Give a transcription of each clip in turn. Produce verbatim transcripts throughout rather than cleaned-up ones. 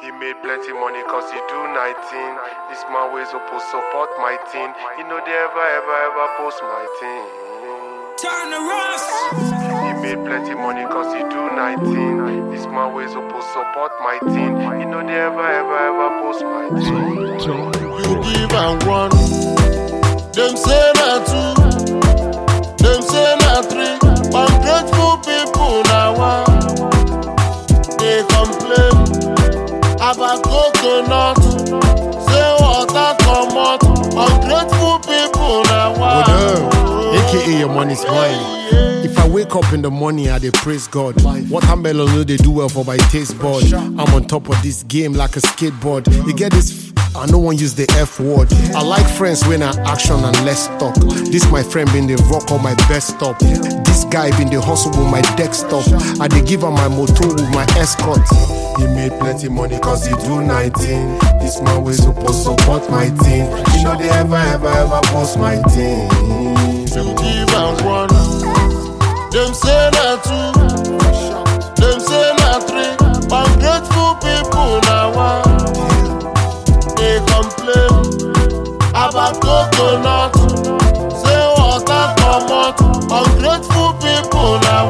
He made plenty money cause he do nineteen. This man way supposed support my team. He know they ever, ever, ever post my team. Turn the rust. He made plenty money cause he do nineteen. This man way supposed support my team. He know they ever, ever, ever post my team. You give and one. Them say na two. Them say na three. Ungrateful people now one. They complain about coconut. Say water come out. Ungrateful people now one. A K A your money's mine. If I wake up in the morning, I dey praise God. Watermelon no dey do well for my taste bud. I'm on top of this game like a skateboard. You get this? I no one use the F word. I like friends when I action and less talk. This my friend been the rock on my best stop. This guy been the hustle with my desktop. I dey give her my motor with my escort. He made plenty money cause he do nineteen. This man way supposed support my team. You know they ever, ever, ever post my team. You give and one. Them say na two. Them say na three. Ungrateful people now one. They complain about coconut. Say water come out. Ungrateful people now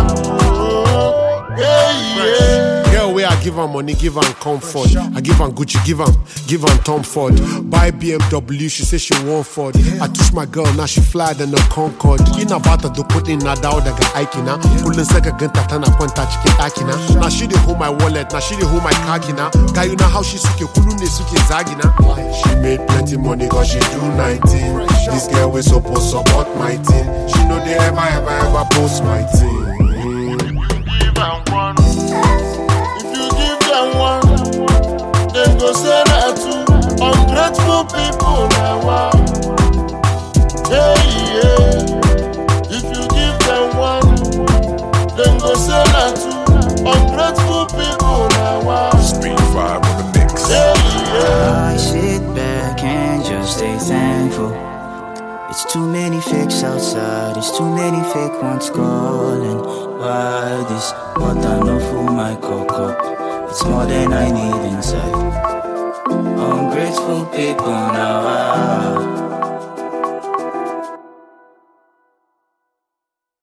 one. Yeah, yeah. Girl, where I give her money, give her comfort. I give her Gucci, give her, give her Tom Ford. Buy B M W, she say she want Ford. I touch my girl, now she fly than a Concorde. In a bata do put in a down daga aikina. Pulling seka ganta tana kwanta chicken akina. Now she dey hold my wallet, now she dey hold my kakina. Guy, you know how she suke kulune suke zagina. She made plenty money cause she do nineteen. This girl we supposed support my team. She know they ever, ever, ever post my team. Give and one. If you give them one, them go say that two. Ungrateful people now one. Yeah, yeah. If you give them one, them go say that two. Ungrateful people now one. Speed vibe on the mix. Yeah, yeah. I sit back and just stay thankful. It's too many fakes outside, it's too many fake ones calling. Why this? But I know for my cock up, it's more than I need inside. Ungrateful people now.